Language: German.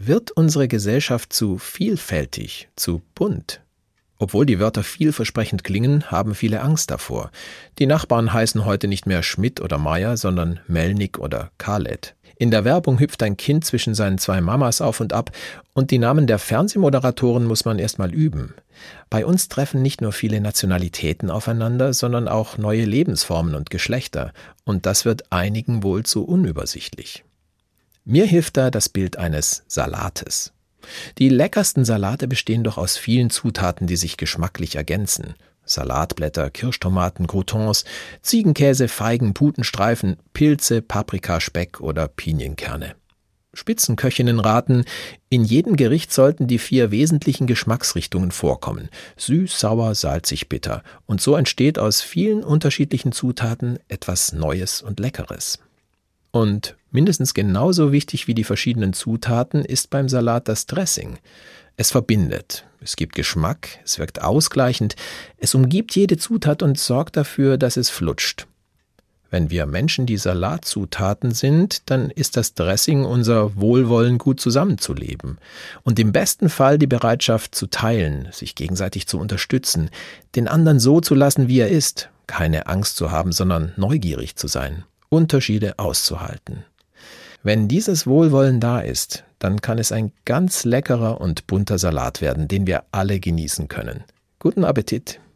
Wird unsere Gesellschaft zu vielfältig, zu bunt? Obwohl die Wörter vielversprechend klingen, haben viele Angst davor. Die Nachbarn heißen heute nicht mehr Schmidt oder Meier, sondern Melnick oder Khaled. In der Werbung hüpft ein Kind zwischen seinen zwei Mamas auf und ab und die Namen der Fernsehmoderatoren muss man erst mal üben. Bei uns treffen nicht nur viele Nationalitäten aufeinander, sondern auch neue Lebensformen und Geschlechter. Und das wird einigen wohl zu unübersichtlich. Mir hilft da das Bild eines Salates. Die leckersten Salate bestehen doch aus vielen Zutaten, die sich geschmacklich ergänzen. Salatblätter, Kirschtomaten, Croutons, Ziegenkäse, Feigen, Putenstreifen, Pilze, Paprika, Speck oder Pinienkerne. Spitzenköchinnen raten, in jedem Gericht sollten die 4 wesentlichen Geschmacksrichtungen vorkommen. Süß, sauer, salzig, bitter. Und so entsteht aus vielen unterschiedlichen Zutaten etwas Neues und Leckeres. Und mindestens genauso wichtig wie die verschiedenen Zutaten ist beim Salat das Dressing. Es verbindet, es gibt Geschmack, es wirkt ausgleichend, es umgibt jede Zutat und sorgt dafür, dass es flutscht. Wenn wir Menschen die Salatzutaten sind, dann ist das Dressing unser Wohlwollen, gut zusammenzuleben. Und im besten Fall die Bereitschaft zu teilen, sich gegenseitig zu unterstützen, den anderen so zu lassen, wie er ist, keine Angst zu haben, sondern neugierig zu sein, Unterschiede auszuhalten. Wenn dieses Wohlwollen da ist, dann kann es ein ganz leckerer und bunter Salat werden, den wir alle genießen können. Guten Appetit!